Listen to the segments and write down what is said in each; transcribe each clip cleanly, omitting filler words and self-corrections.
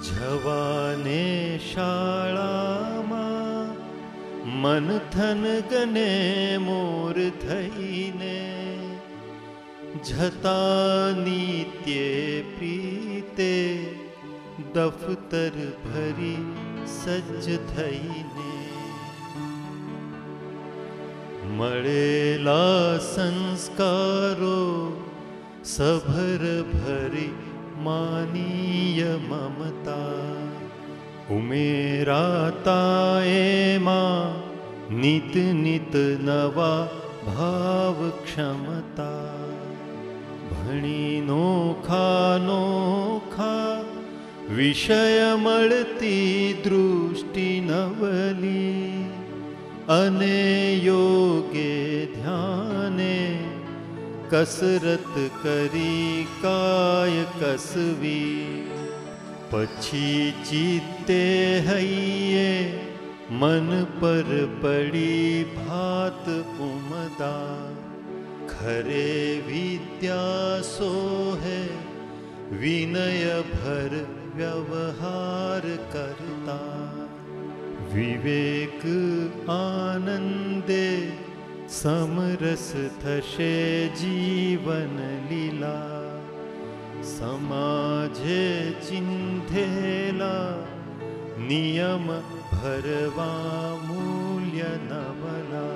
जवाने शाळामा मनथन गने मोर थईने जता नित्ये प्रीते दफ्तर भरी सज्ज थईने मळेला संस्कारो सभर भरी मानीय ममता उमेराता एमा नित नित नवा भाव क्षमता भणी नोखा नोखा विषय मळती दृष्टि नवली अने योगे ध्याने कसरत करी काय कसवी पछी चित्ते हइये मन पर पड़ी भात उमदा खरे विद्या सो है विनय भर व्यवहार करता विवेक आनंदे समरस थशे जीवन लीला समाजे चिंधेला नियम भरवा मूल्य नवला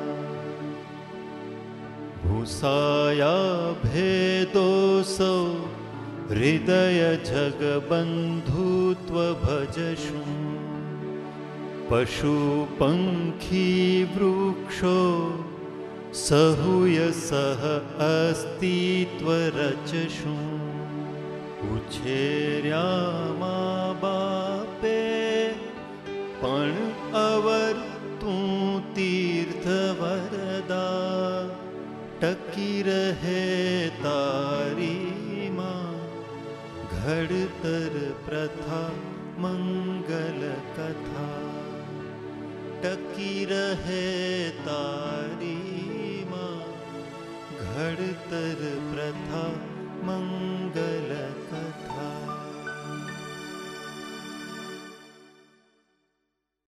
भूसाया भेदो सौ हृदय जग बंधुत्व भजशु पशु पंखी वृक्षो सहुय सह अस्तित्व रचशु उछेर्या माँ बापे पण अवर तू तीर्थ वरदा टकी रहे तारी माँ घड़तर प्रथा मंगल कथा टकी रहे तारी माँ घड़तर प्रथा मंगल कथा।